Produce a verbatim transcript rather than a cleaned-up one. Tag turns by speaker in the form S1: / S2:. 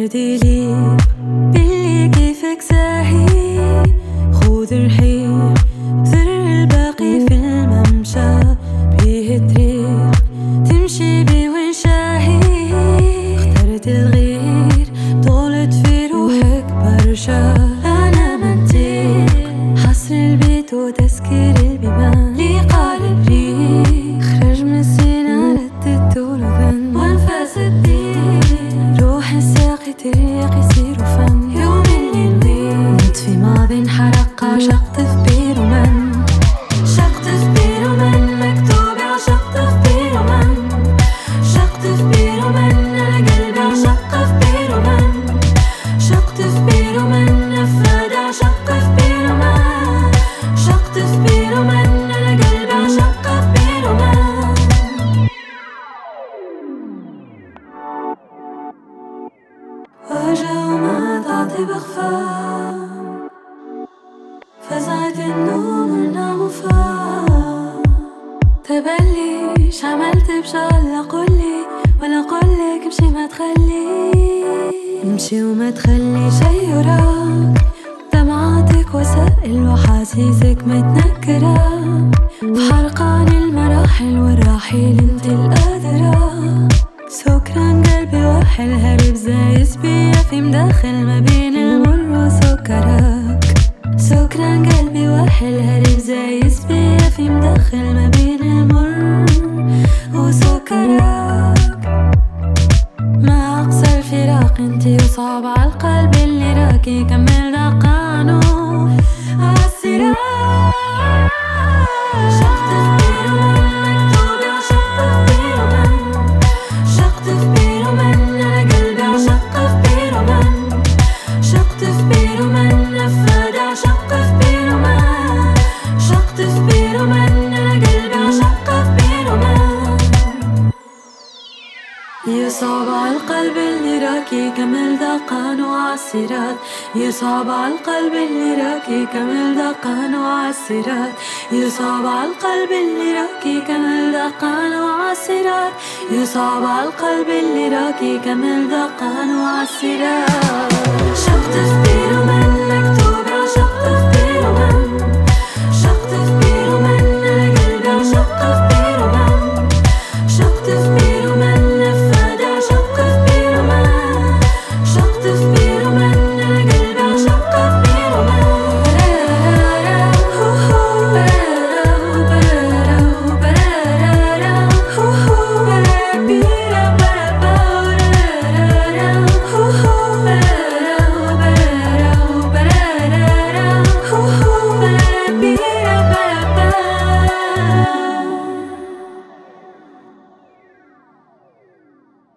S1: ورد يليق باللي كيفك زاهي. خذ رحيق زر الباقي في الممشى بيه طريق تمشي بيه وين شاهي. اخترت الغير طولت في روحك برشا. أنا منطيق حصر البيت وتسكير البيبان لي قالب ريق خرج من السينا ردت ولذن وانفاس الدير. روح الساقي تريق يصير فن يوم اللي نضيق. نطفي ماضي انحرق شقط في بير ومن شقط في بير ومن مكتوب عشقت في بير ومن شقط في بير ومن. أنا قلبي عشق في بير ومن شقط في بير ومن نفاد عشق في بير ومن شقط في بير ومن. أنا قلبي عشق في بير ومن. واجه وما تعطي بخفاء فزعت النوم ونام وفاء. تبليش عملت بشغلة قولي ولا قولك امشي ما تخلي امشي وما تخلي شي وراك. دمعاتك وسائل وحاسيسك متنكرة بحرقان المراحل والراحيل انت القادرة. سكران قلبي واحد هرب زايز بيا في مداخل ما بين المر وسكرك. سكران قلبي واحد هرب زايز بيا في مداخل ما بين المر وسكرك. ما أقصى الفراق انتي وصعب على القلب اللي راكي كمل دقانو عالسراج. شقط في بير ومن مكتوب عشقت في بير ومن شقط في بير ومن. أنا قلبي عشق في بير ومن شقط في بير ومن نفاد عشق في بير ومن شقط في بير ومن. أنا قلبي عشق في بير ومن. يصعب على القلب اللي راكي كمل دقان وعالسرات. يصعب على القلب اللي راكي كمل دقان وعالسرات. يصعب على القلب اللي راكي كمل دقان وعالسرات. يصعب على القلب اللي راكي كمل دقان وعالسرات. شقط في